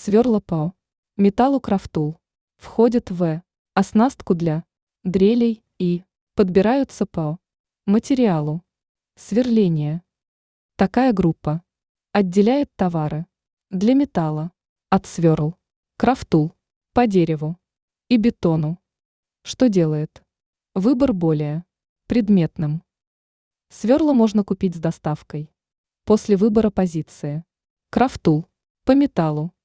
Сверла ПАО. Металлу Крафтул. Входит в оснастку для дрелей и подбираются по материалу. Сверление. Такая группа отделяет товары для металла от сверл. Крафтул по дереву и бетону. Что делает выбор более предметным. Сверла можно купить с доставкой. После выбора позиции. Крафтул по металлу.